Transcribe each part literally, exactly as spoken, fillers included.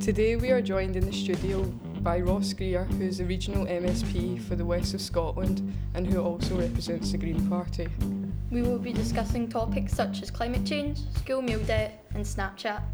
Today we are joined in the studio by Ross Greer, who is the regional M S P for the West of Scotland and who also represents the Green Party. We will be discussing topics such as climate change, school meal debt and Snapchat.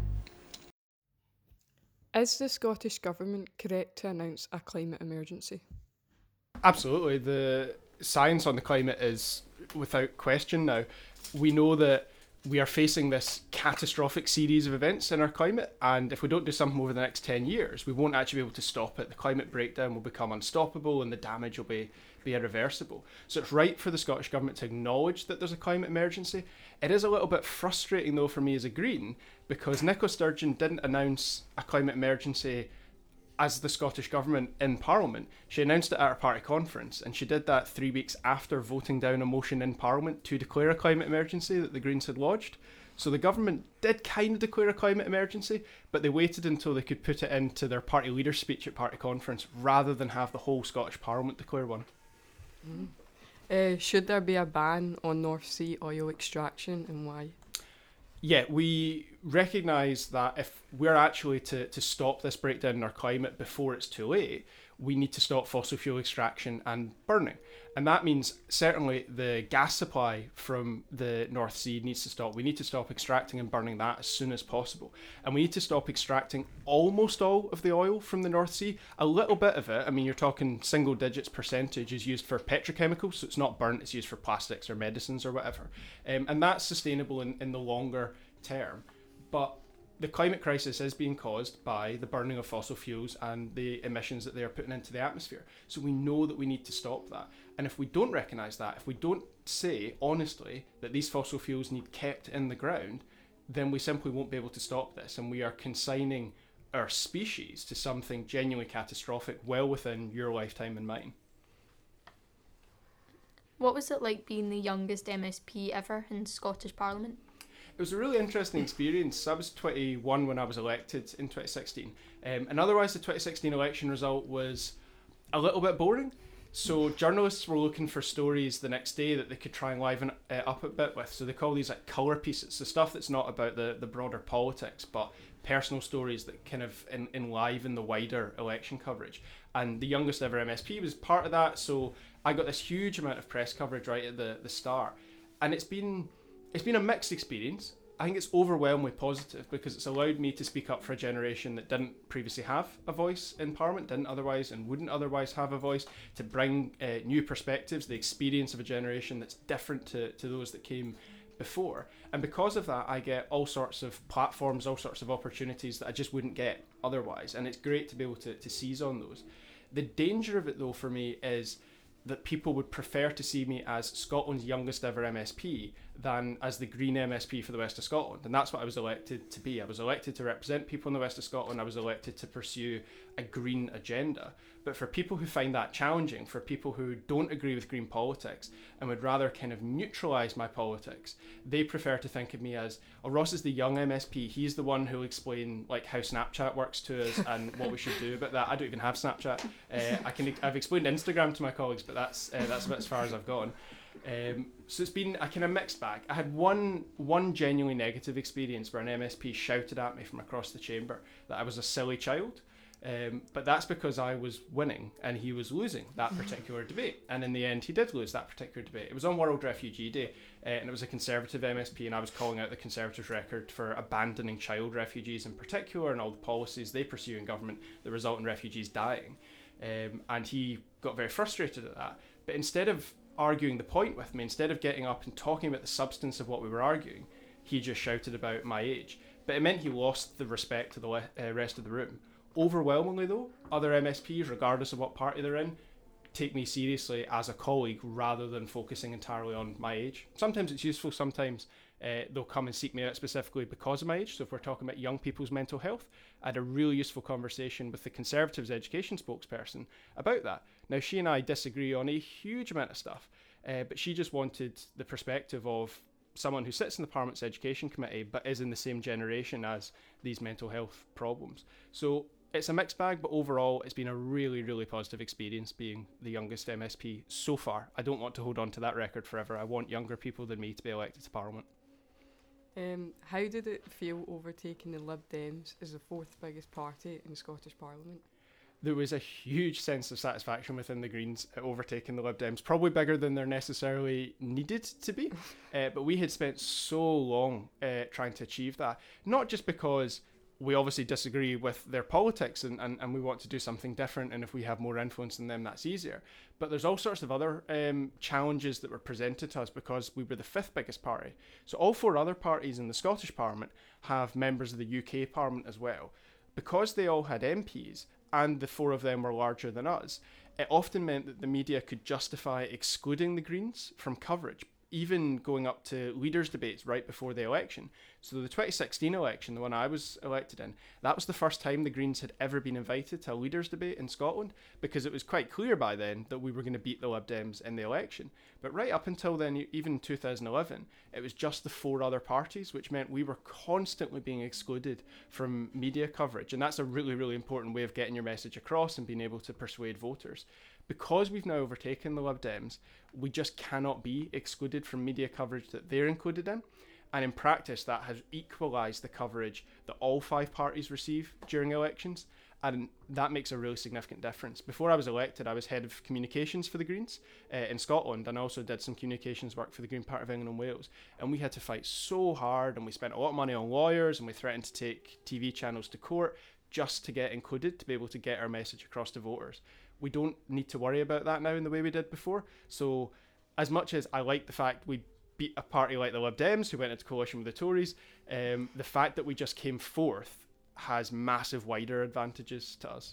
Is the Scottish Government correct to announce a climate emergency? Absolutely. The science on the climate is without question now. We know that we are facing this catastrophic series of events in our climate, and if we don't do something over the next ten years, we won't actually be able to stop it. The climate breakdown will become unstoppable and the damage will be, be irreversible. So it's right for the Scottish Government to acknowledge that there's a climate emergency. It is a little bit frustrating though for me as a Green, because Nicola Sturgeon didn't announce a climate emergency as the Scottish Government in Parliament. She announced it at her party conference, and she did that three weeks after voting down a motion in Parliament to declare a climate emergency that the Greens had lodged. So the government did kind of declare a climate emergency, but they waited until they could put it into their party leader's speech at party conference rather than have the whole Scottish Parliament declare one. Mm. Uh, should there be a ban on North Sea oil extraction, and why? Yeah, we recognise that if we're actually to, to stop this breakdown in our climate before it's too late, we need to stop fossil fuel extraction and burning. And that means certainly the gas supply from the North Sea needs to stop. We need to stop extracting and burning that as soon as possible. And we need to stop extracting almost all of the oil from the North Sea. A little bit of it, I mean, you're talking single digits percentage, is used for petrochemicals, so it's not burnt, it's used for plastics or medicines or whatever. Um, and that's sustainable in, in the longer term. But the climate crisis is being caused by the burning of fossil fuels and the emissions that they are putting into the atmosphere. So we know that we need to stop that. And if we don't recognise that, if we don't say honestly that these fossil fuels need kept in the ground, then we simply won't be able to stop this. And we are consigning our species to something genuinely catastrophic well within your lifetime and mine. What was it like being the youngest M S P ever in Scottish Parliament? It was a really interesting experience. I was twenty-one when I was elected in twenty sixteen. Um, and otherwise, the twenty sixteen election result was a little bit boring. So journalists were looking for stories the next day that they could try and liven uh, up a bit with. So they call these like colour pieces. So stuff that's not about the, the broader politics, but personal stories that kind of en- enliven the wider election coverage. And the youngest ever M S P was part of that. So I got this huge amount of press coverage right at the, the start. And it's been... It's been a mixed experience. I think it's overwhelmingly positive because it's allowed me to speak up for a generation that didn't previously have a voice in Parliament, didn't otherwise and wouldn't otherwise have a voice, to bring uh, new perspectives, the experience of a generation that's different to, to those that came before. And because of that, I get all sorts of platforms, all sorts of opportunities that I just wouldn't get otherwise. And it's great to be able to, to seize on those. The danger of it, though, for me is that people would prefer to see me as Scotland's youngest ever M S P than as the Green M S P for the West of Scotland. And that's what I was elected to be. I was elected to represent people in the West of Scotland. I was elected to pursue a green agenda. But for people who find that challenging, for people who don't agree with green politics and would rather kind of neutralise my politics, they prefer to think of me as, oh, Ross is the young M S P. He's the one who'll explain like how Snapchat works to us and what we should do about that. I don't even have Snapchat. Uh, I can, I've explained Instagram to my colleagues, but that's uh, that's about as far as I've gone. Um, so it's been a kind of mixed bag. I had one one genuinely negative experience where an M S P shouted at me from across the chamber that I was a silly child. Um, but that's because I was winning and he was losing that particular debate. And in the end, he did lose that particular debate. It was on World Refugee Day, uh, and it was a Conservative M S P, and I was calling out the Conservative record for abandoning child refugees in particular and all the policies they pursue in government that result in refugees dying. Um, and he got very frustrated at that. But instead of arguing the point with me, instead of getting up and talking about the substance of what we were arguing, he just shouted about my age. But it meant he lost the respect to the le- uh, rest of the room. Overwhelmingly though, other M S Ps, regardless of what party they're in, take me seriously as a colleague rather than focusing entirely on my age. Sometimes it's useful, sometimes uh, they'll come and seek me out specifically because of my age. So if we're talking about young people's mental health, I had a really useful conversation with the Conservatives education spokesperson about that. Now, she and I disagree on a huge amount of stuff, uh, but she just wanted the perspective of someone who sits in the Parliament's Education Committee but is in the same generation as these mental health problems. So it's a mixed bag, but overall it's been a really, really positive experience being the youngest M S P so far. I don't want to hold on to that record forever. I want younger people than me to be elected to Parliament. Um, how did it feel overtaking the Lib Dems as the fourth biggest party in Scottish Parliament? There was a huge sense of satisfaction within the Greens at overtaking the Lib Dems, probably bigger than they're necessarily needed to be. uh, but we had spent so long uh, trying to achieve that, not just because we obviously disagree with their politics and, and, and we want to do something different, and if we have more influence than them, that's easier. But there's all sorts of other um, challenges that were presented to us because we were the fifth biggest party. So all four other parties in the Scottish Parliament have members of the U K Parliament as well. Because they all had M Ps, and the four of them were larger than us, it often meant that the media could justify excluding the Greens from coverage, even going up to leaders' debates right before the election. So the twenty sixteen election, the one I was elected in, that was the first time the Greens had ever been invited to a leaders' debate in Scotland, because it was quite clear by then that we were going to beat the Lib Dems in the election. But right up until then, even in two thousand eleven, it was just the four other parties, which meant we were constantly being excluded from media coverage. And that's a really, really important way of getting your message across and being able to persuade voters. Because we've now overtaken the Lib Dems, we just cannot be excluded from media coverage that they're included in. And in practice, that has equalised the coverage that all five parties receive during elections. And that makes a really significant difference. Before I was elected, I was head of communications for the Greens uh, in Scotland, and also did some communications work for the Green Party of England and Wales. And we had to fight so hard, and we spent a lot of money on lawyers, and we threatened to take T V channels to court just to get included, to be able to get our message across to voters. We don't need to worry about that now in the way we did before. So as much as I like the fact we beat a party like the Lib Dems, who went into coalition with the Tories, um, the fact that we just came fourth has massive wider advantages to us.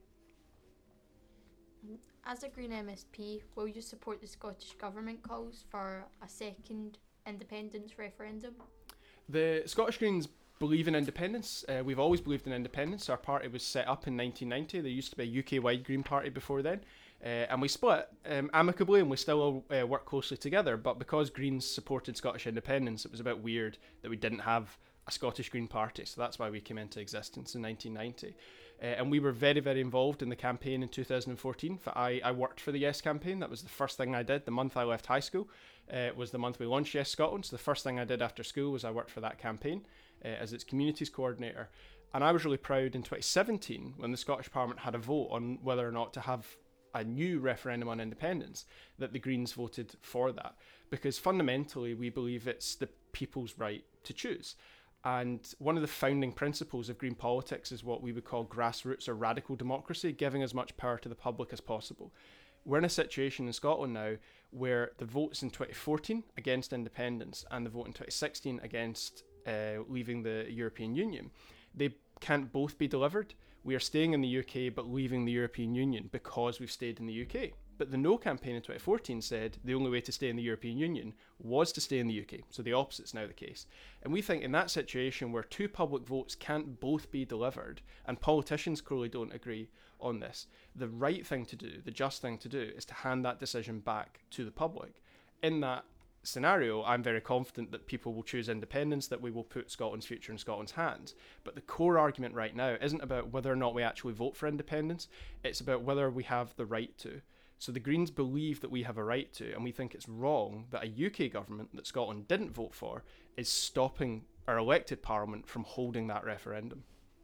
As a Green M S P, will you support the Scottish Government calls for a second independence referendum? The Scottish Greens believe in independence. Uh, we've always believed in independence. Our party was set up in nineteen ninety. There used to be a U K-wide Green Party before then. Uh, and we split um, amicably, and we still uh, work closely together. But because Greens supported Scottish independence, it was a bit weird that we didn't have a Scottish Green Party. So that's why we came into existence in nineteen ninety. Uh, and we were very, very involved in the campaign in two thousand fourteen. I, I worked for the Yes campaign. That was the first thing I did the month I left high school. Uh, was the month we launched Yes Scotland. So the first thing I did after school was I worked for that campaign uh, as its communities coordinator. And I was really proud in twenty seventeen when the Scottish Parliament had a vote on whether or not to have a new referendum on independence, that the Greens voted for that, because fundamentally we believe it's the people's right to choose. And one of the founding principles of green politics is what we would call grassroots or radical democracy, giving as much power to the public as possible. We're in a situation in Scotland now where the votes in twenty fourteen against independence and the vote in twenty sixteen against uh, leaving the European Union, they can't both be delivered. We are staying in the U K but leaving the European Union because we've stayed in the U K. But the No campaign in twenty fourteen said the only way to stay in the European Union was to stay in the U K. So the opposite's now the case. And we think in that situation where two public votes can't both be delivered, and politicians clearly don't agree on this, the right thing to do, the just thing to do, is to hand that decision back to the public. In that scenario, I'm very confident that people will choose independence, that we will put Scotland's future in Scotland's hands. But the core argument right now isn't about whether or not we actually vote for independence, it's about whether we have the right to. So the Greens believe that we have a right to, and we think it's wrong that a U K government that Scotland didn't vote for is stopping our elected parliament from holding that referendum.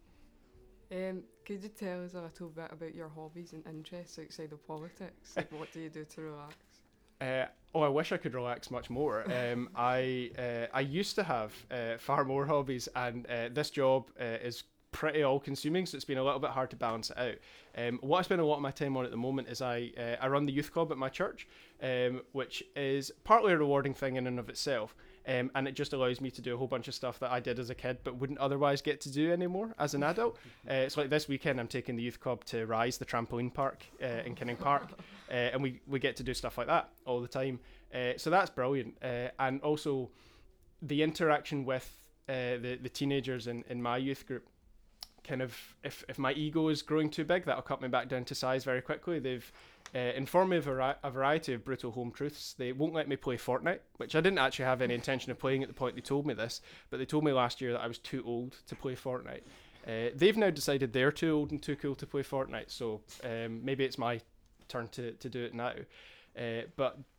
Um, could you tell us a little bit about your hobbies and interests outside of politics? Like, what do you do to relax? Uh, oh, I wish I could relax much more. Um, I uh, I used to have uh, far more hobbies, and uh, this job uh, is pretty all-consuming, so it's been a little bit hard to balance it out. Um, what I spend a lot of my time on at the moment is I uh, I run the youth club at my church, um, which is partly a rewarding thing in and of itself, um, and it just allows me to do a whole bunch of stuff that I did as a kid but wouldn't otherwise get to do anymore as an adult. Uh, it's like this weekend I'm taking the youth club to Rise, the trampoline park uh, in Kinning Park, uh, and we, we get to do stuff like that all the time. Uh, so that's brilliant. Uh, and also the interaction with uh, the, the teenagers in, in my youth group, kind of, if, if my ego is growing too big, that'll cut me back down to size very quickly. They've uh, informed me of a, ri- a variety of brutal home truths. They won't let me play Fortnite, which I didn't actually have any intention of playing at the point they told me this, but they told me last year that I was too old to play Fortnite. Uh, they've now decided they're too old and too cool to play Fortnite, so um, maybe it's my turn to, to do it now. Uh, but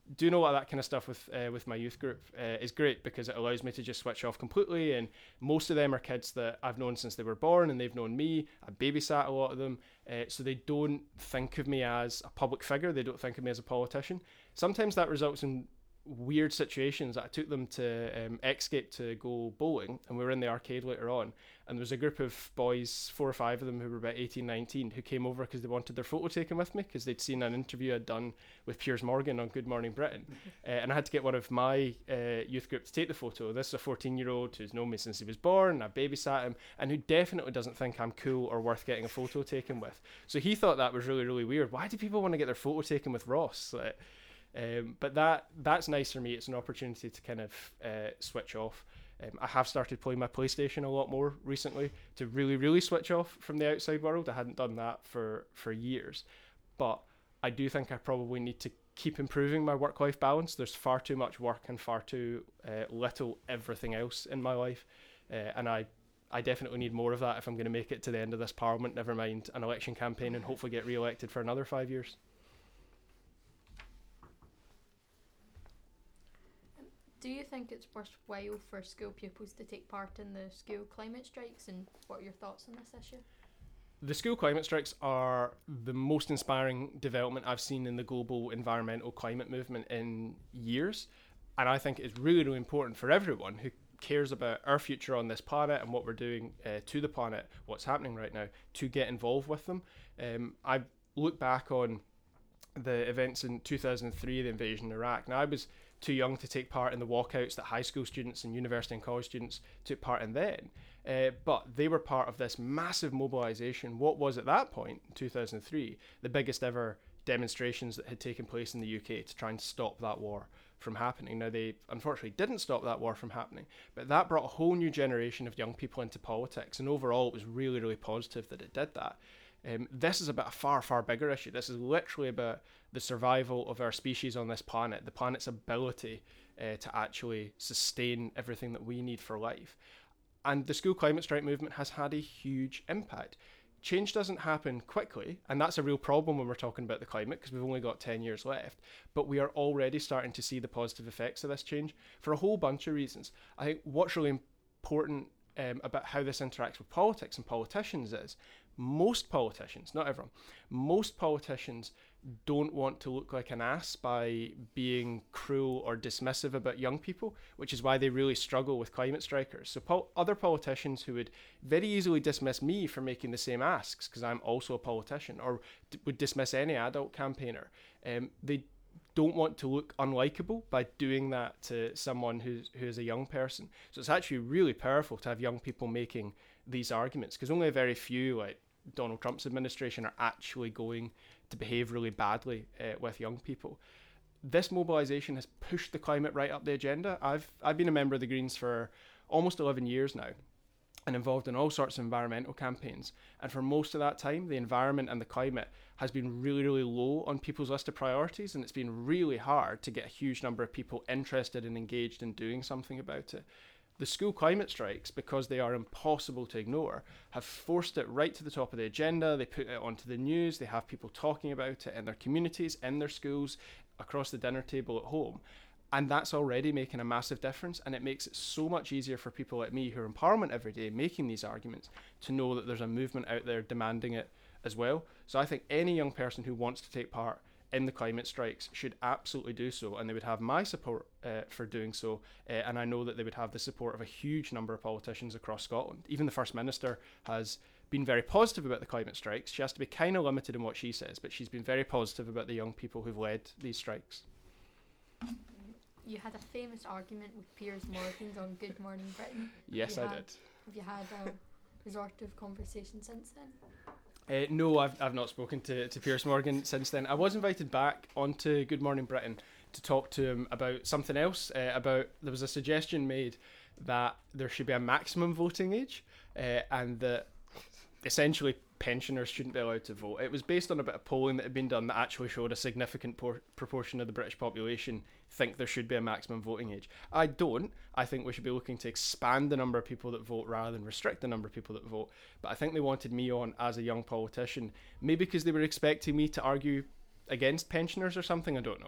doing a lot of that kind of stuff with uh, with my youth group uh, is great because it allows me to just switch off completely. And most of them are kids that I've known since they were born, and they've known me. I babysat a lot of them, uh, so they don't think of me as a public figure. They don't think of me as a politician. Sometimes that results in weird situations. I took them to um, Xscape to go bowling, and we were in the arcade later on, and there was a group of boys, four or five of them, who were about eighteen, nineteen, who came over because they wanted their photo taken with me because they'd seen an interview I'd done with Piers Morgan on Good Morning Britain. uh, and I had to get one of my uh, youth group to take the photo. This is a fourteen year old who's known me since he was born. I babysat him, and who definitely doesn't think I'm cool or worth getting a photo taken with. So he thought that was really, really weird. Why do people want to get their photo taken with Ross? Like, Um, but that that's nice for me. It's an opportunity to kind of uh, switch off. Um, I have started playing my PlayStation a lot more recently to really, really switch off from the outside world. I hadn't done that for, for years. But I do think I probably need to keep improving my work-life balance. There's far too much work and far too uh, little everything else in my life. Uh, and I, I definitely need more of that if I'm going to make it to the end of this parliament, never mind an election campaign, and hopefully get re-elected for another five years. Do you think it's worthwhile for school pupils to take part in the school climate strikes, and what are your thoughts on this issue? The school climate strikes are the most inspiring development I've seen in the global environmental climate movement in years. And I think it's really, really important for everyone who cares about our future on this planet and what we're doing uh, to the planet, what's happening right now, to get involved with them. Um, I look back on the events in two thousand three, the invasion of Iraq. Now, I was too young to take part in the walkouts that high school students and university and college students took part in then. Uh, but they were part of this massive mobilisation. What was at that point, in two thousand three, the biggest ever demonstrations that had taken place in the U K to try and stop that war from happening. Now, they unfortunately didn't stop that war from happening, but that brought a whole new generation of young people into politics. And overall, it was really, really positive that it did that. Um, this is about a far, far bigger issue. This is literally about the survival of our species on this planet, the planet's ability uh, to actually sustain everything that we need for life. And the school climate strike movement has had a huge impact. Change doesn't happen quickly, and that's a real problem when we're talking about the climate, because we've only got ten years left. But we are already starting to see the positive effects of this change for a whole bunch of reasons. I think what's really important um, about how this interacts with politics and politicians is most politicians, not everyone, most politicians don't want to look like an ass by being cruel or dismissive about young people, which is why they really struggle with climate strikers. So pol- other politicians who would very easily dismiss me for making the same asks, because I'm also a politician, or d- would dismiss any adult campaigner, um, they don't want to look unlikable by doing that to someone who's who is a young person. So it's actually really powerful to have young people making these arguments, because only a very few, like Donald Trump's administration, are actually going to behave really badly uh, with young people. This mobilisation has pushed the climate right up the agenda. I've I've been a member of the Greens for almost eleven years now, and involved in all sorts of environmental campaigns. And for most of that time, the environment and the climate has been really, really low on people's list of priorities, and it's been really hard to get a huge number of people interested and engaged in doing something about it. The school climate strikes, because they are impossible to ignore, have forced it right to the top of the agenda. They put it onto the news. They have people talking about it in their communities, in their schools, across the dinner table at home. And that's already making a massive difference. And it makes it so much easier for people like me who are in Parliament every day making these arguments to know that there's a movement out there demanding it as well. So I think any young person who wants to take part in the climate strikes should absolutely do so, and they would have my support uh, for doing so, uh, and I know that they would have the support of a huge number of politicians across Scotland. Even the First Minister has been very positive about the climate strikes. She has to be kind of limited in what she says, but she's been very positive about the young people who've led these strikes. You had a famous argument with Piers Morgan on Good Morning Britain. Yes, I did. Have you had a resortive conversation since then? Uh, no, I've I've not spoken to, to Piers Morgan since then. I was invited back onto Good Morning Britain to talk to him about something else. Uh, about there was a suggestion made that there should be a maximum voting age, uh, and that essentially pensioners shouldn't be allowed to vote. It was based on a bit of polling that had been done that actually showed a significant por- proportion of the British population think there should be a maximum voting age. I don't. I think we should be looking to expand the number of people that vote rather than restrict the number of people that vote. But I think they wanted me on as a young politician, maybe because they were expecting me to argue against pensioners or something, I don't know.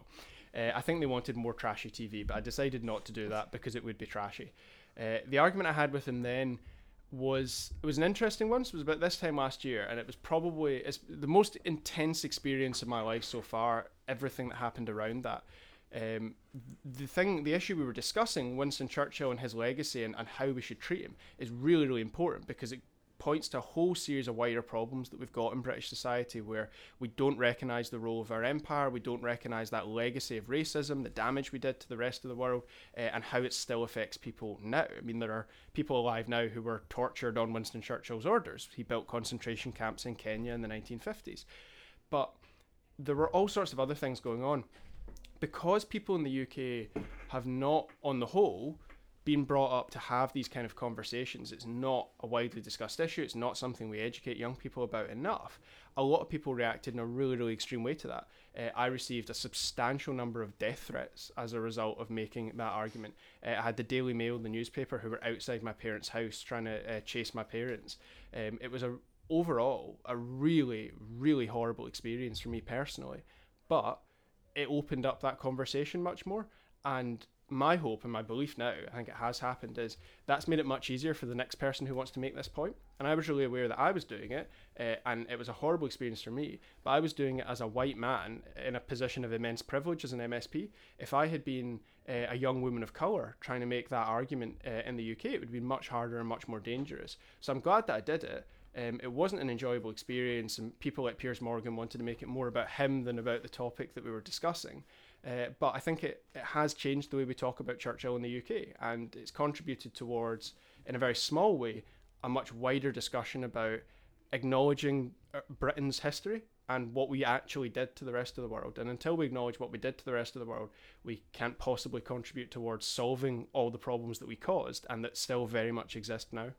Uh, I think they wanted more trashy T V, but I decided not to do that because it would be trashy. Uh, the argument I had with him then was, it was an interesting one. So it was about this time last year, and it was probably it's the most intense experience of my life so far, everything that happened around that. Um, the thing, the issue we were discussing, Winston Churchill and his legacy and, and how we should treat him, is really, really important because it points to a whole series of wider problems that we've got in British society where we don't recognise the role of our empire, we don't recognise that legacy of racism, the damage we did to the rest of the world, uh, and how it still affects people now. I mean, there are people alive now who were tortured on Winston Churchill's orders. He built concentration camps in Kenya in the nineteen fifties. But there were all sorts of other things going on. Because people in the U K have not, on the whole, been brought up to have these kind of conversations, it's not a widely discussed issue, it's not something we educate young people about enough, a lot of people reacted in a really, really extreme way to that. Uh, I received a substantial number of death threats as a result of making that argument. Uh, I had the Daily Mail, the newspaper, who were outside my parents' house trying to uh, chase my parents. Um, it was a overall a really, really horrible experience for me personally, but it opened up that conversation much more. And my hope and my belief now, I think it has happened, is that's made it much easier for the next person who wants to make this point. And I was really aware that I was doing it, uh, and it was a horrible experience for me, but I was doing it as a white man in a position of immense privilege as an M S P. If I had been uh, a young woman of colour trying to make that argument uh, in the U K, it would be much harder and much more dangerous. So I'm glad that I did it. Um, it wasn't an enjoyable experience, and people like Piers Morgan wanted to make it more about him than about the topic that we were discussing. Uh, but I think it, it has changed the way we talk about Churchill in the U K, and it's contributed towards, in a very small way, a much wider discussion about acknowledging Britain's history and what we actually did to the rest of the world. And until we acknowledge what we did to the rest of the world, we can't possibly contribute towards solving all the problems that we caused and that still very much exist now.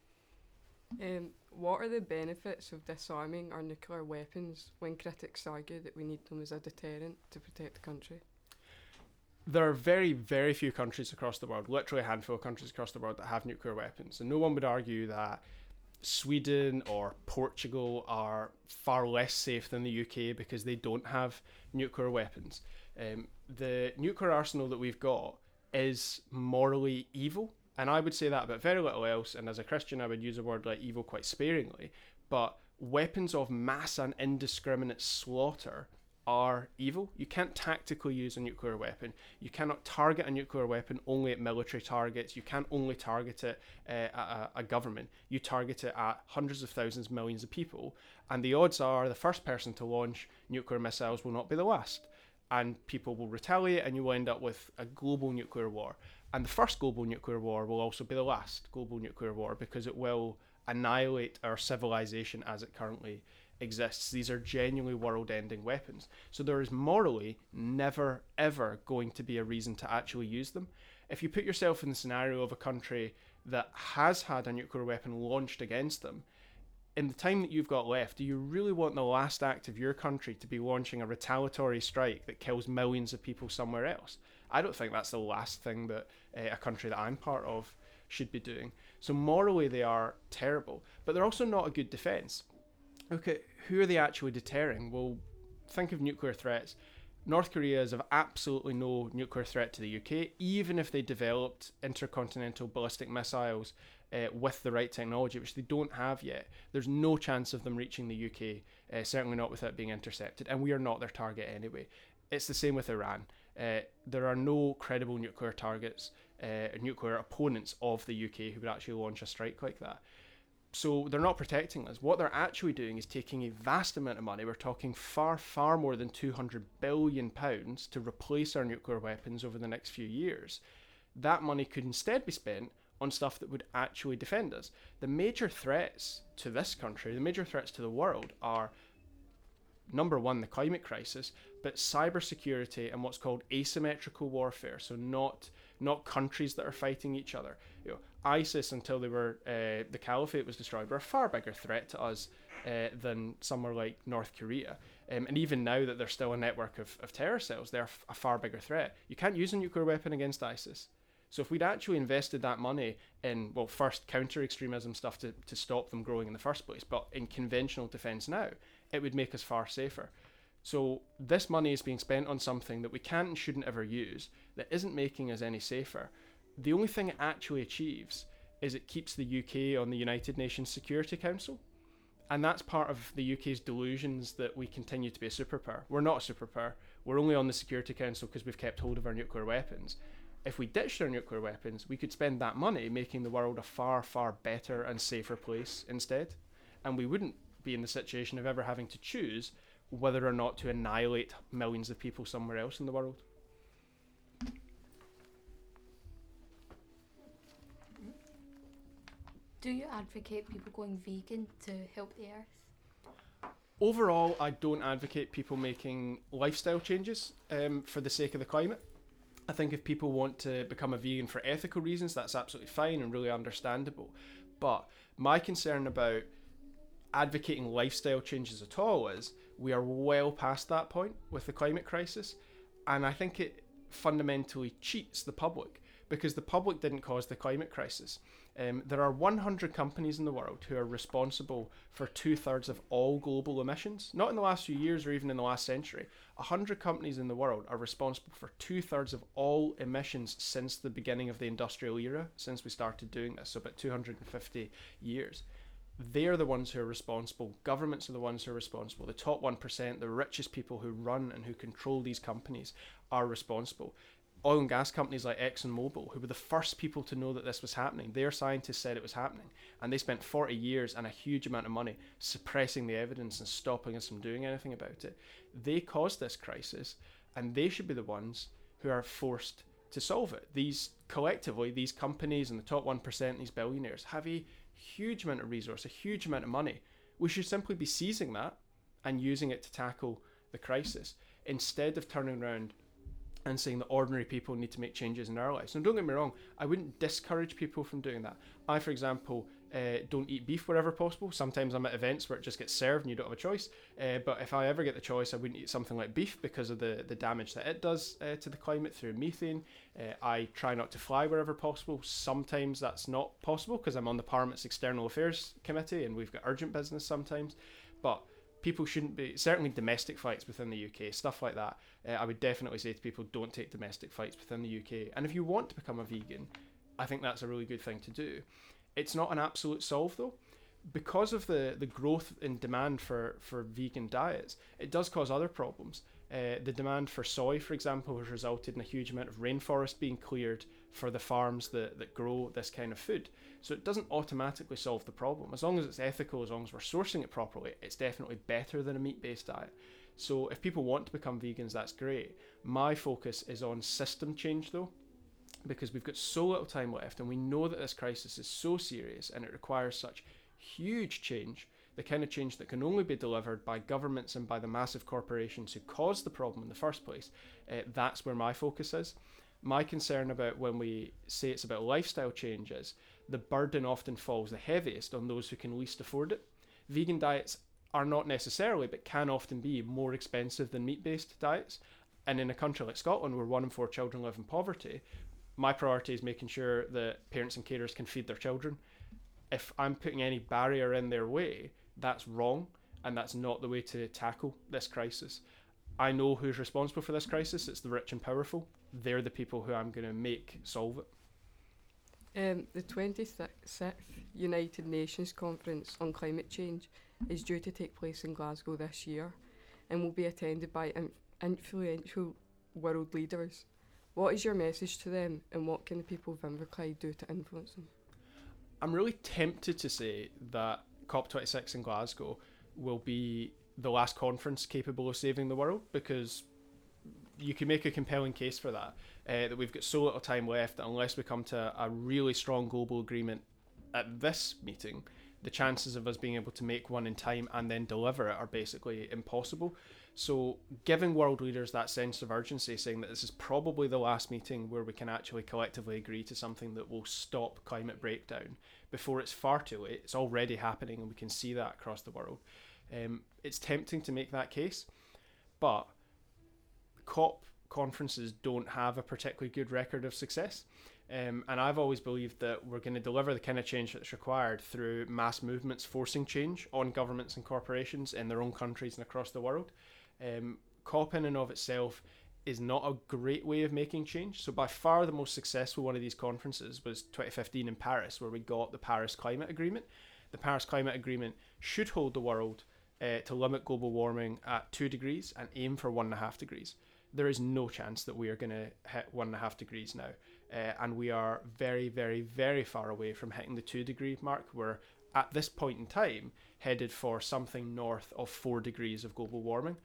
Um, what are the benefits of disarming our nuclear weapons when critics argue that we need them as a deterrent to protect the country? There are very, very few countries across the world, literally a handful of countries across the world that have nuclear weapons. And no one would argue that Sweden or Portugal are far less safe than the U K because they don't have nuclear weapons. Um, the nuclear arsenal that we've got is morally evil. And I would say that about very little else, and as a Christian I would use a word like evil quite sparingly, but weapons of mass and indiscriminate slaughter are evil. You can't tactically use a nuclear weapon. You cannot target a nuclear weapon only at military targets. You can't only target it uh, at a, a government. You target it at hundreds of thousands, millions of people, and the odds are the first person to launch nuclear missiles will not be the last. And people will retaliate, and you will end up with a global nuclear war. And the first global nuclear war will also be the last global nuclear war because it will annihilate our civilization as it currently exists. These are genuinely world-ending weapons. So there is morally never, ever going to be a reason to actually use them. If you put yourself in the scenario of a country that has had a nuclear weapon launched against them, in the time that you've got left, do you really want the last act of your country to be launching a retaliatory strike that kills millions of people somewhere else? I don't think that's the last thing that uh, a country that I'm part of should be doing. So morally they are terrible, but they're also not a good defence. Okay, who are they actually deterring? Well, think of nuclear threats. North Korea is of absolutely no nuclear threat to the U K, even if they developed intercontinental ballistic missiles uh, with the right technology, which they don't have yet. There's no chance of them reaching the U K, uh, certainly not without being intercepted, and we are not their target anyway. It's the same with Iran. Uh, there are no credible nuclear targets, uh, nuclear opponents of the U K who would actually launch a strike like that. So they're not protecting us. What they're actually doing is taking a vast amount of money. We're talking far, far more than two hundred billion pounds to replace our nuclear weapons over the next few years. That money could instead be spent on stuff that would actually defend us. The major threats to this country, the major threats to the world are, number one, the climate crisis, but cybersecurity and what's called asymmetrical warfare. So not not countries that are fighting each other. You know, ISIS, until they were uh, the caliphate was destroyed, were a far bigger threat to us uh, than somewhere like North Korea. Um, and even now that they're still a network of, of terror cells, they're f- a far bigger threat. You can't use a nuclear weapon against ISIS. So if we'd actually invested that money in, well, first counter-extremism stuff to, to stop them growing in the first place, but in conventional defence now, it would make us far safer. So this money is being spent on something that we can't and shouldn't ever use, that isn't making us any safer. The only thing it actually achieves is it keeps the U K on the United Nations Security Council. And that's part of the U K's delusions that we continue to be a superpower. We're not a superpower. We're only on the Security Council because we've kept hold of our nuclear weapons. If we ditched our nuclear weapons, we could spend that money making the world a far, far better and safer place instead. And we wouldn't be in the situation of ever having to choose whether or not to annihilate millions of people somewhere else in the world. Do you advocate people going vegan to help the earth? Overall, I don't advocate people making lifestyle changes um, for the sake of the climate. I think if people want to become a vegan for ethical reasons, that's absolutely fine and really understandable. But my concern about advocating lifestyle changes at all is we are well past that point with the climate crisis, and I think it fundamentally cheats the public because the public didn't cause the climate crisis. Um, there are one hundred companies in the world who are responsible for two-thirds of all global emissions. Not in the last few years or even in the last century. one hundred companies in the world are responsible for two-thirds of all emissions since the beginning of the industrial era, since we started doing this, so about two hundred fifty years. They're the ones who are responsible. Governments are the ones who are responsible. The top one percent, the richest people who run and who control these companies are responsible. Oil and gas companies like ExxonMobil, who were the first people to know that this was happening, their scientists said it was happening, and they spent forty years and a huge amount of money suppressing the evidence and stopping us from doing anything about it. They caused this crisis, and they should be the ones who are forced to solve it. These collectively, these companies and the top one percent, these billionaires, have a huge amount of resource, a huge amount of money. We should simply be seizing that and using it to tackle the crisis, instead of turning around and saying that ordinary people need to make changes in our lives. And don't get me wrong, I wouldn't discourage people from doing that. I, for example, uh, don't eat beef wherever possible. Sometimes I'm at events where it just gets served and you don't have a choice. Uh, but if I ever get the choice, I wouldn't eat something like beef because of the, the damage that it does uh, to the climate through methane. Uh, I try not to fly wherever possible. Sometimes that's not possible because I'm on the Parliament's External Affairs Committee and we've got urgent business sometimes. But people shouldn't be, certainly domestic flights within the U K, stuff like that. Uh, I would definitely say to people, don't take domestic flights within the U K. And if you want to become a vegan, I think that's a really good thing to do. It's not an absolute solve though. Because of the, the growth in demand for, for vegan diets, it does cause other problems. Uh, the demand for soy, for example, has resulted in a huge amount of rainforest being cleared for the farms that, that grow this kind of food. So it doesn't automatically solve the problem. As long as it's ethical, as long as we're sourcing it properly, it's definitely better than a meat-based diet. So if people want to become vegans, that's great. My focus is on system change though, because we've got so little time left and we know that this crisis is so serious and it requires such huge change, the kind of change that can only be delivered by governments and by the massive corporations who caused the problem in the first place. Uh, that's where my focus is. My concern about when we say it's about lifestyle change is the burden often falls the heaviest on those who can least afford it. Vegan diets are not necessarily, but can often be more expensive than meat-based diets. And in a country like Scotland, where one in four children live in poverty, my priority is making sure that parents and carers can feed their children. If I'm putting any barrier in their way, that's wrong, and that's not the way to tackle this crisis. I know who's responsible for this crisis. It's the rich and powerful. They're the people who I'm going to make solve it. Um, the twenty-sixth United Nations Conference on Climate Change is due to take place in Glasgow this year and will be attended by in- influential world leaders. What is your message to them, and what can the people of Inverclyde do to influence them? I'm really tempted to say that COP twenty-six in Glasgow will be the last conference capable of saving the world, because you can make a compelling case for that, uh, that we've got so little time left that unless we come to a really strong global agreement at this meeting, the chances of us being able to make one in time and then deliver it are basically impossible. So giving world leaders that sense of urgency, saying that this is probably the last meeting where we can actually collectively agree to something that will stop climate breakdown before it's far too late. It's already happening and we can see that across the world. Um, it's tempting to make that case, but COP conferences don't have a particularly good record of success. Um, and I've always believed that we're going to deliver the kind of change that's required through mass movements forcing change on governments and corporations in their own countries and across the world. Um, COP in and of itself is not a great way of making change. So by far the most successful one of these conferences was twenty fifteen in Paris, where we got the Paris Climate Agreement. The Paris Climate Agreement should hold the world uh, to limit global warming at two degrees and aim for one and a half degrees. There is no chance that we are going to hit one and a half degrees now. Uh, and we are very, very, very far away from hitting the two degree mark. We're at this point in time headed for something north of four degrees of global warming.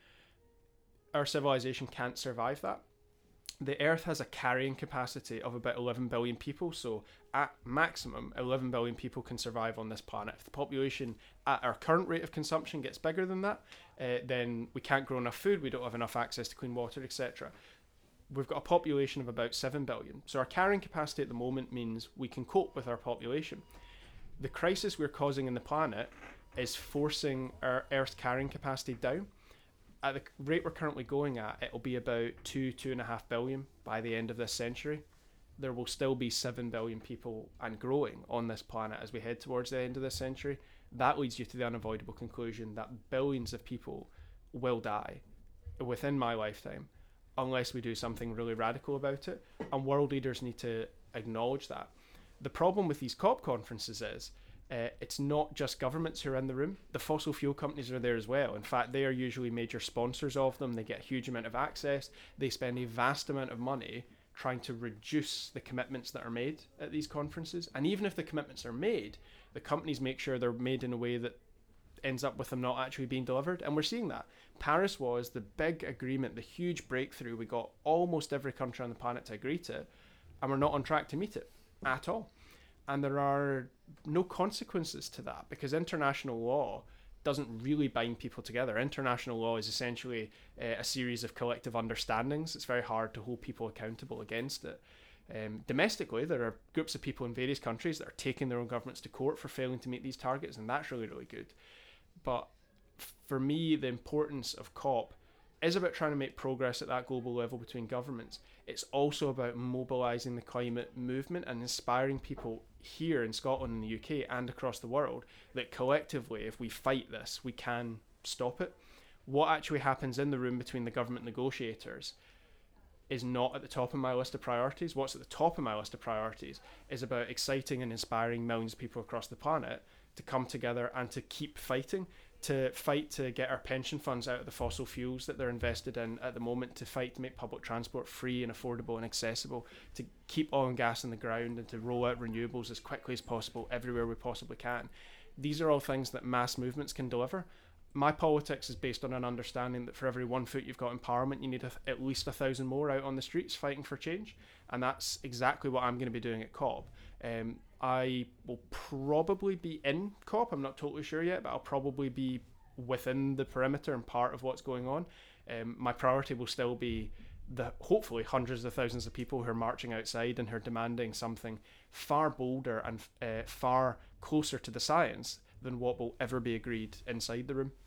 Our civilization can't survive that. The Earth has a carrying capacity of about eleven billion people, so at maximum, eleven billion people can survive on this planet. If the population at our current rate of consumption gets bigger than that, uh, then we can't grow enough food, we don't have enough access to clean water, et cetera. We've got a population of about seven billion. So our carrying capacity at the moment means we can cope with our population. The crisis we're causing in the planet is forcing our Earth's carrying capacity down. At the rate we're currently going at, it'll be about two, two and a half billion by the end of this century. There will still be seven billion people and growing on this planet as we head towards the end of this century. That leads you to the unavoidable conclusion that billions of people will die within my lifetime unless we do something really radical about it. And world leaders need to acknowledge that. The problem with these COP conferences is Uh, it's not just governments who are in the room. The fossil fuel companies are there as well. In fact, they are usually major sponsors of them. They get a huge amount of access. They spend a vast amount of money trying to reduce the commitments that are made at these conferences. And even if the commitments are made, the companies make sure they're made in a way that ends up with them not actually being delivered. And we're seeing that. Paris was the big agreement, the huge breakthrough. We got almost every country on the planet to agree to, and we're not on track to meet it at all. And there are no consequences to that because international law doesn't really bind people together. International law is essentially uh, a series of collective understandings. It's very hard to hold people accountable against it. Um, domestically, there are groups of people in various countries that are taking their own governments to court for failing to meet these targets, and that's really, really good. But for me, the importance of COP is about trying to make progress at that global level between governments. It's also about mobilising the climate movement and inspiring people here in Scotland and the U K and across the world that collectively, if we fight this, we can stop it. What actually happens in the room between the government negotiators is not at the top of my list of priorities. What's at the top of my list of priorities is about exciting and inspiring millions of people across the planet to come together and to keep fighting, to fight to get our pension funds out of the fossil fuels that they're invested in at the moment, to fight to make public transport free and affordable and accessible, to keep oil and gas in the ground and to roll out renewables as quickly as possible everywhere we possibly can. These are all things that mass movements can deliver. My politics is based on an understanding that for every one foot you've got in Parliament, you need a, at least a thousand more out on the streets fighting for change. And that's exactly what I'm going to be doing at COP. Um, I will probably be in COP. I'm not totally sure yet, but I'll probably be within the perimeter and part of what's going on. Um, my priority will still be the hopefully hundreds of thousands of people who are marching outside and who are demanding something far bolder and uh, far closer to the science than what will ever be agreed inside the room.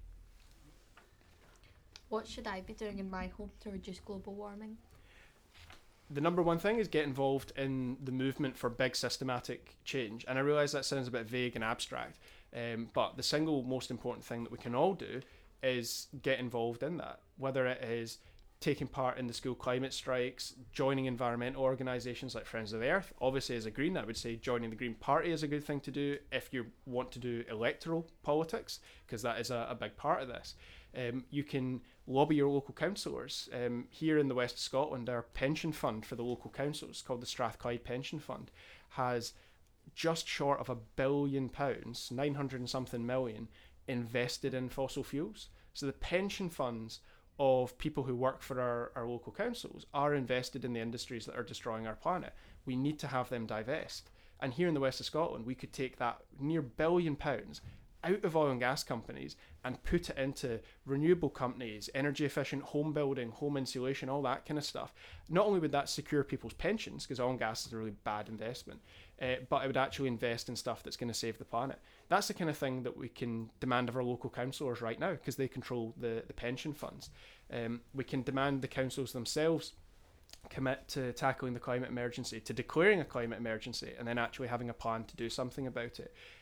What should I be doing in my home to reduce global warming? The number one thing is get involved in the movement for big systematic change. And I realise that sounds a bit vague and abstract, um, but the single most important thing that we can all do is get involved in that. Whether it is taking part in the school climate strikes, joining environmental organisations like Friends of the Earth. Obviously, as a Green, I would say joining the Green Party is a good thing to do if you want to do electoral politics, because that is a, a big part of this. Um, you can lobby your local councillors. Um, here in the west of Scotland, our pension fund for the local councils, called the Strathclyde Pension Fund, has just short of a billion pounds, nine hundred and something million, invested in fossil fuels. So the pension funds of people who work for our, our local councils are invested in the industries that are destroying our planet. We need to have them divest. And here in the west of Scotland, we could take that near billion pounds out of oil and gas companies and put it into renewable companies, energy efficient home building, home insulation, all that kind of stuff. Not only would that secure people's pensions, because oil and gas is a really bad investment, uh, but it would actually invest in stuff that's going to save the planet. That's the kind of thing that we can demand of our local councillors right now, because they control the, the pension funds. Um, we can demand the councils themselves commit to tackling the climate emergency, to declaring a climate emergency, and then actually having a plan to do something about it.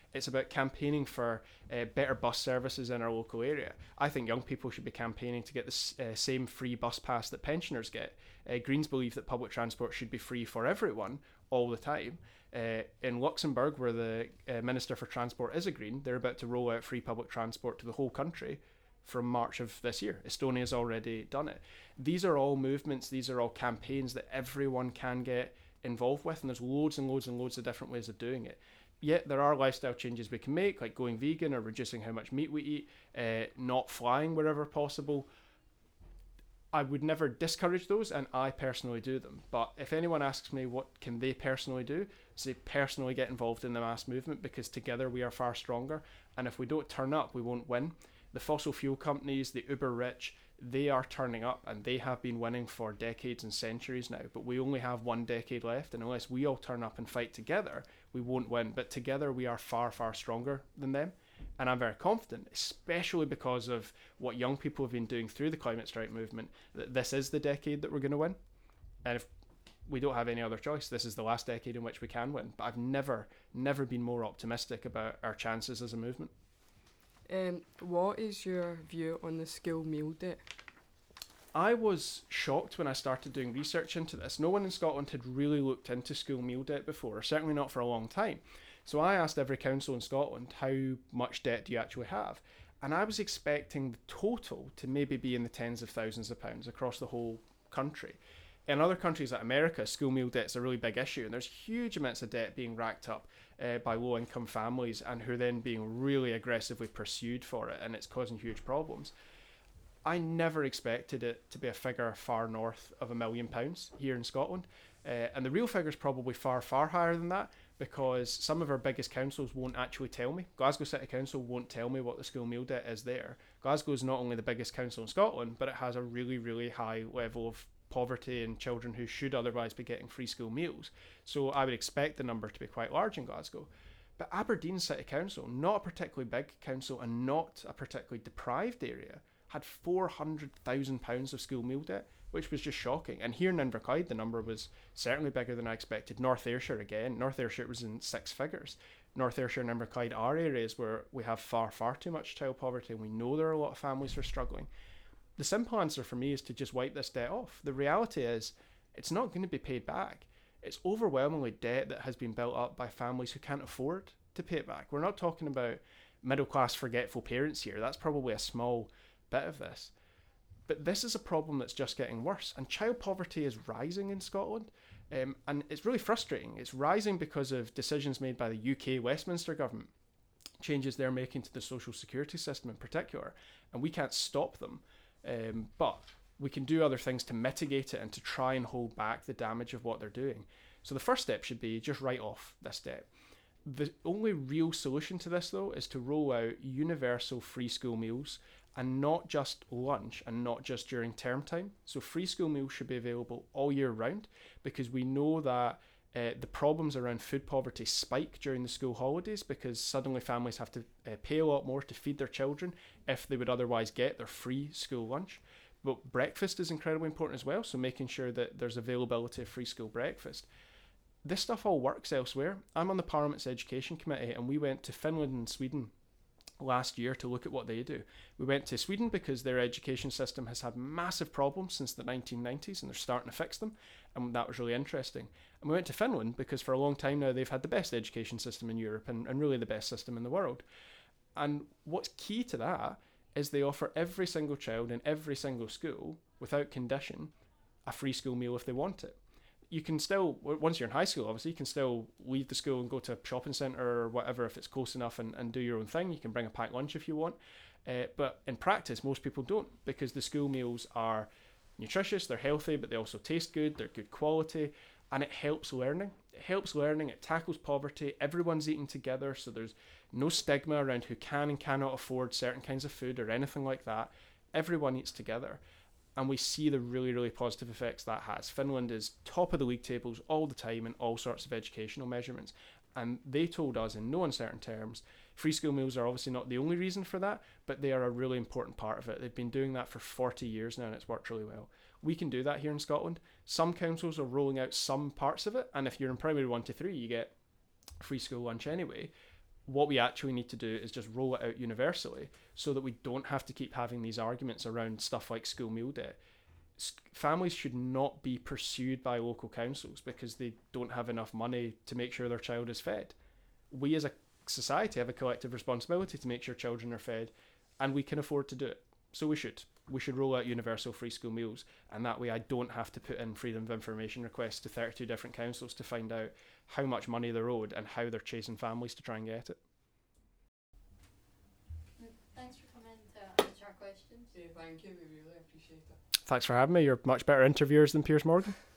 It's about campaigning for uh, better bus services in our local area. I think young people should be campaigning to get the uh, same free bus pass that pensioners get. Uh, Greens believe that public transport should be free for everyone all the time. Uh, in Luxembourg, where the uh, Minister for Transport is a Green, they're about to roll out free public transport to the whole country from March of this year. Estonia's already done it. These are all movements, these are all campaigns that everyone can get involved with, and there's loads and loads and loads of different ways of doing it. Yet there are lifestyle changes we can make, like going vegan or reducing how much meat we eat, uh, not flying wherever possible. I would never discourage those, and I personally do them. But if anyone asks me what can they personally do, say personally get involved in the mass movement, because together we are far stronger, and if we don't turn up, we won't win. The fossil fuel companies, the uber rich, they are turning up, and they have been winning for decades and centuries now, but we only have one decade left, and unless we all turn up and fight together, we won't win. But together we are far, far stronger than them, and I'm very confident, especially because of what young people have been doing through the climate strike movement, that this is the decade that we're going to win. And if we don't have any other choice, this is the last decade in which we can win. But I've never, never been more optimistic about our chances as a movement. Um, what is your view on the school meal debt? I was shocked when I started doing research into this. No one in Scotland had really looked into school meal debt before, certainly not for a long time. So I asked every council in Scotland, how much debt do you actually have? And I was expecting the total to maybe be in the tens of thousands of pounds across the whole country. In other countries like America, school meal debt is a really big issue, and there's huge amounts of debt being racked up uh, by low-income families, and who are then being really aggressively pursued for it, and it's causing huge problems. I never expected it to be a figure far north of a million pounds here in Scotland, uh, and the real figure is probably far, far higher than that, because some of our biggest councils won't actually tell me. Glasgow City Council won't tell me what the school meal debt is there. Glasgow is not only the biggest council in Scotland, but it has a really, really high level of poverty and children who should otherwise be getting free school meals. So I would expect the number to be quite large in Glasgow. But Aberdeen City Council, not a particularly big council and not a particularly deprived area, had four hundred thousand pounds of school meal debt, which was just shocking. And here in Inverclyde, the number was certainly bigger than I expected. North Ayrshire, again, North Ayrshire was in six figures. North Ayrshire and Inverclyde are areas where we have far, far too much child poverty, and we know there are a lot of families who are struggling. The simple answer for me is to just wipe this debt off. The reality is, it's not going to be paid back. It's overwhelmingly debt that has been built up by families who can't afford to pay it back. We're not talking about middle-class forgetful parents here. That's probably a small bit of this. But this is a problem that's just getting worse. And child poverty is rising in Scotland. Um, and it's really frustrating. It's rising because of decisions made by the U K Westminster government, changes they're making to the social security system in particular. And we can't stop them. Um, but we can do other things to mitigate it and to try and hold back the damage of what they're doing. So the first step should be just write off this debt. The only real solution to this, though, is to roll out universal free school meals, and not just lunch and not just during term time. So free school meals should be available all year round, because we know that uh, the problems around food poverty spike during the school holidays, because suddenly families have to uh, pay a lot more to feed their children if they would otherwise get their free school lunch. But breakfast is incredibly important as well, so making sure that there's availability of free school breakfast. This stuff all works elsewhere. I'm on the Parliament's Education Committee, and we went to Finland and Sweden last year to look at what they do. We went to Sweden because their education system has had massive problems since the nineteen nineties, and they're starting to fix them, and that was really interesting. And we went to Finland because for a long time now they've had the best education system in Europe, and, and really the best system in the world. And what's key to that is they offer every single child in every single school, without condition, a free school meal if they want it. You can still, once you're in high school, obviously, you can still leave the school and go to a shopping centre or whatever if it's close enough, and, and do your own thing. You can bring a packed lunch if you want. Uh, but in practice, most people don't, because the school meals are nutritious, they're healthy, but they also taste good, they're good quality, and it helps learning. It helps learning, it tackles poverty, everyone's eating together, so there's no stigma around who can and cannot afford certain kinds of food or anything like that. Everyone eats together. And we see the really, really positive effects that has. Finland is top of the league tables all the time in all sorts of educational measurements. And they told us in no uncertain terms, free school meals are obviously not the only reason for that, but they are a really important part of it. They've been doing that for forty years now, and it's worked really well. We can do that here in Scotland. Some councils are rolling out some parts of it, and if you're in primary one to three, you get free school lunch anyway. what we actually need to do is just roll it out universally so that we don't have to keep having these arguments around stuff like school meal debt. S- families should not be pursued by local councils because they don't have enough money to make sure their child is fed. We as a society have a collective responsibility to make sure children are fed, and we can afford to do it. So we should. We should roll out universal free school meals, and that way I don't have to put in freedom of information requests to thirty-two different councils to find out how much money they're owed and how they're chasing families to try and get it. Thanks for coming to answer our questions. Yeah, thank you, we really appreciate it. Thanks for having me. You're much better interviewers than Piers Morgan.